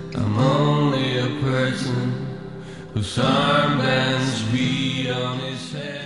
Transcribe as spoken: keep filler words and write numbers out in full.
I'm only a person whose armbands beat on his head.